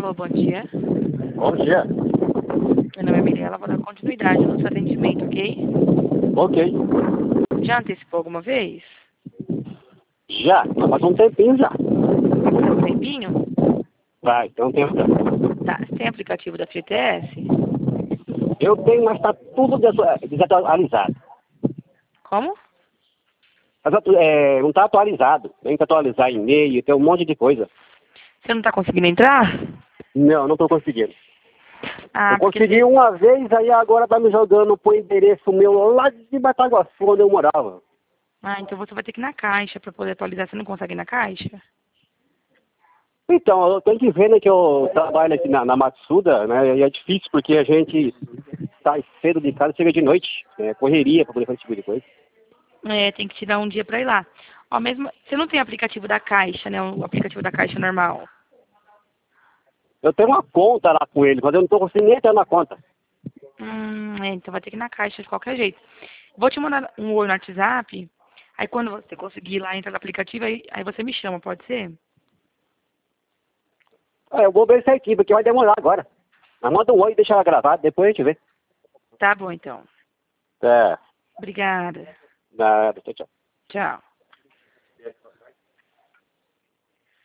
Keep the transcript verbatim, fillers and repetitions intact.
Alô, bom dia. Bom dia. Meu nome é Mirella, vou dar continuidade no seu atendimento, ok? Ok. Já antecipou alguma vez? Já, mas faz um tempinho já. Faz um tempinho? Vai, tem um tempo já. Tá, você tem aplicativo da F G T S? Eu tenho, mas tá tudo desu- desatualizado. Como? Mas, atu- é, não tá atualizado. Tem que atualizar e-mail, tem um monte de coisa. Você não tá conseguindo entrar? Não, não tô conseguindo. Ah, Eu porque consegui você... uma vez, aí agora tá me jogando pro endereço meu lá de Bataguaçu, onde eu morava. Ah, então você vai ter que ir na caixa pra poder atualizar. Você não consegue ir na caixa? Então, eu tenho que ver, né, que eu trabalho aqui na, na Matsuda, né, e é difícil porque a gente sai cedo de casa e chega de noite. É correria pra poder fazer esse tipo de coisa. É, tem que tirar um dia pra ir lá. Ó, mesmo... Você não tem aplicativo da caixa, né? O aplicativo da caixa normal. Eu tenho uma conta lá com ele, mas eu não tô conseguindo nem entrar na conta. Hum, é, então vai ter que ir na caixa de qualquer jeito. Vou te mandar um oi no WhatsApp. Aí quando você conseguir ir lá entrar no aplicativo, aí, aí você me chama, pode ser? Ah, eu vou ver isso aqui, porque vai demorar agora. Mas manda um oi e deixa ela gravada, depois a gente vê. Tá bom, então. É, Obrigada. nada, tchau, tchau. Tchau.